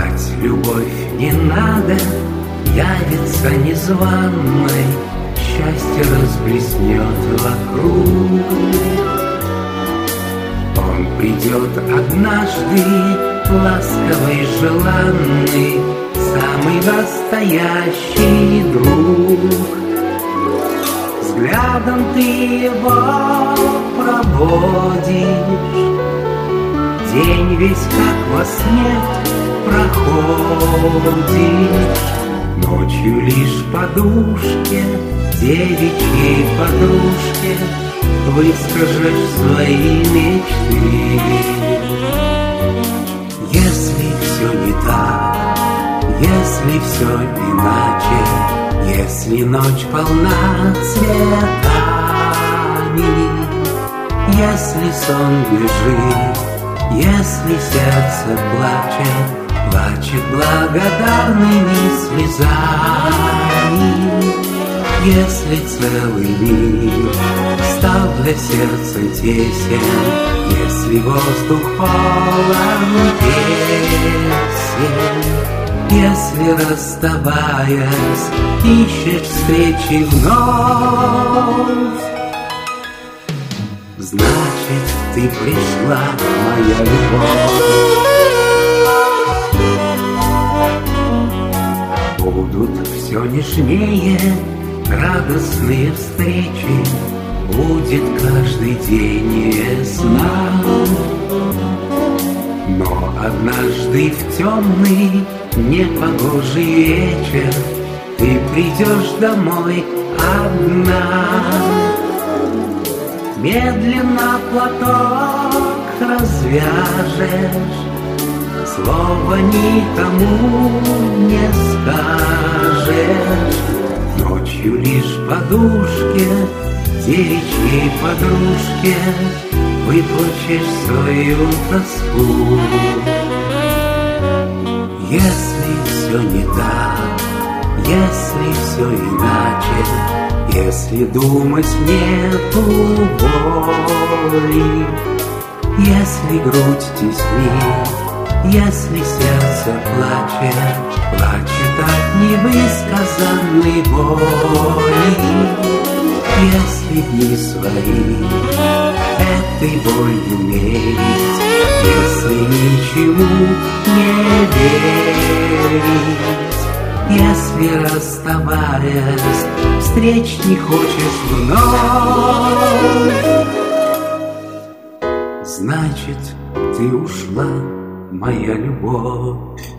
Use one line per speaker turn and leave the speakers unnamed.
Звать любовь не надо, явится незваной, счастье разблеснет вокруг. Он придет однажды, ласковый, желанный, самый настоящий друг. Взглядом ты его проводишь, день весь как во сне проходишь. Ночью лишь подушке, девичьей подружке, выскажешь свои мечты. Если все не так, если все иначе, если ночь полна цветами, если сон бежит, если сердце плачет, плачет благодарными слезами, если целый мир стал для сердца тесен, если воздух полон песен, если, расставаясь, ищешь встречи вновь, значит, ты пришла, моя любовь. Будут все нежнее радостные встречи, будет каждый день весна. Но однажды в темный непогожий вечер ты придешь домой одна. Медленно платок развяжешь, слова никому не скажешь. Ночью лишь подушке, девичьей подружке, выплачешь свою тоску. Если все не так, если все иначе, если думать нету боли, если грудь теснит, если сердце плачет, плачет от невысказанной боли, если дни свои этой болью мерить, если ничему не верить, если, расставаясь, встреч не хочешь вновь, значит, ты ушла, моя любовь.